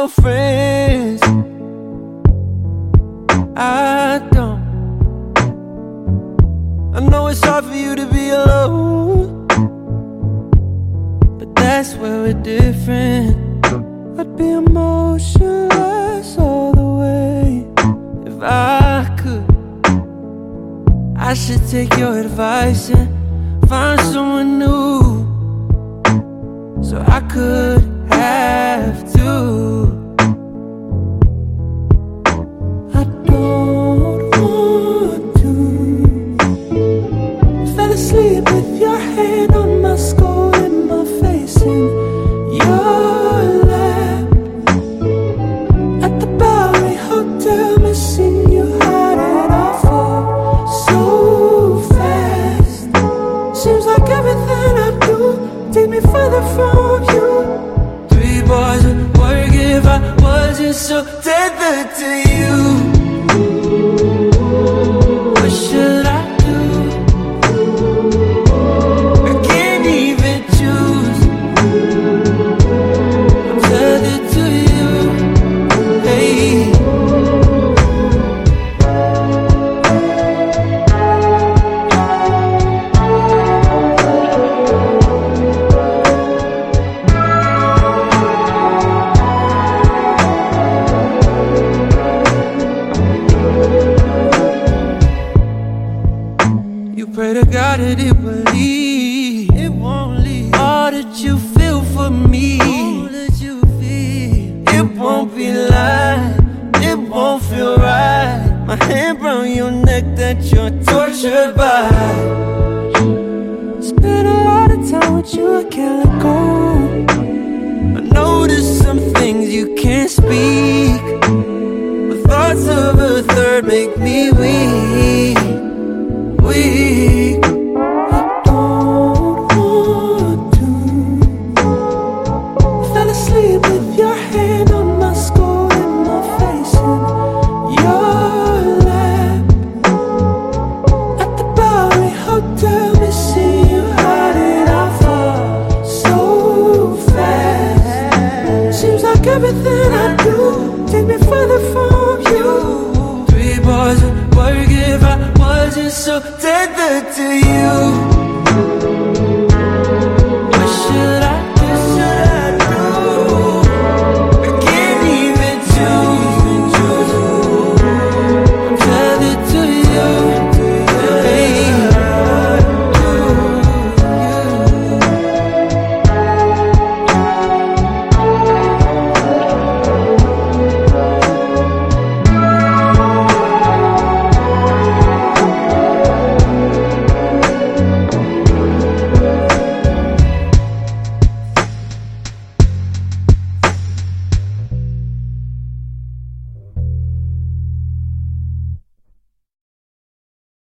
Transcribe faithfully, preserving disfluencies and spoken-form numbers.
your friends. I don't. I know it's hard for you to be alone, but that's where we're different. I'd be emotionless all the way if I could. I should take your advice and find someone new, so I could have to. I don't want to. Fell asleep with your hand on my skull and my face in your lap at the Bowery Hotel, missing you. How did I fall so fast? Seems like everything I do take me further from you. Three bars would work if I wasn't so tethered to you. What should I do? I can't even choose. I'm tethered to you. Hey. Pray to God that it will leave. It won't leave. All that you feel for me, all that you feel, it won't be lying. It won't feel right. My hand round your neck that you're tortured by. Spent a lot of time with you, I can't let go. I know there's some things you can't speak, but thoughts of a third make me weak. Weak. I don't want to. Fell asleep with your hand on my skull and my face in your lap at the Bowery Hotel, missing you. How did I fall so fast? Seems like everything I do take me further from you. Three bars would work if I wasn't so tethered to you.